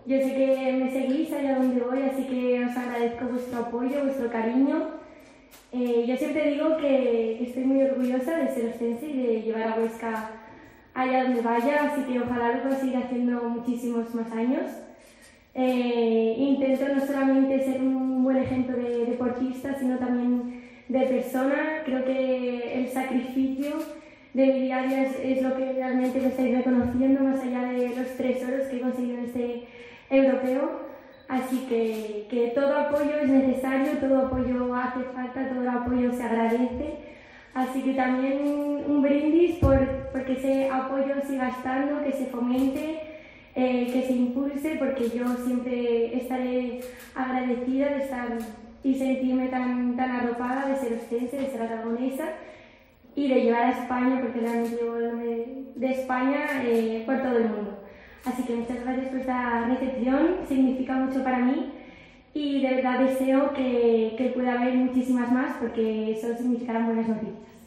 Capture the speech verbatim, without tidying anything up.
Yo sé que me seguís allá donde voy, así que os agradezco vuestro apoyo, vuestro cariño. Eh, yo siempre digo que estoy muy orgullosa de ser ostense y de llevar a Huesca allá donde vaya, así que ojalá lo consiga haciendo muchísimos más años. Eh, intento no solamente ser un buen ejemplo de deportista, sino también de persona. Creo que el sacrificio de mi día a día es, es lo que realmente me estáis reconociendo, más allá de los tres oros que he conseguido en este europeo. Así que, que todo apoyo es necesario, todo apoyo hace falta, todo apoyo se agradece. Así que también un brindis por, por que ese apoyo siga estando, que se fomente, eh, que se impulse, porque yo siempre estaré agradecida de estar y sentirme tan, tan arropada de ser ostense, de ser aragonesa y de llevar a España, porque realmente llevo el nombre de España eh, por todo el mundo. Así que muchas gracias por esta recepción, significa mucho para mí y de verdad deseo que, que pueda haber muchísimas más, porque eso significarán buenas noticias.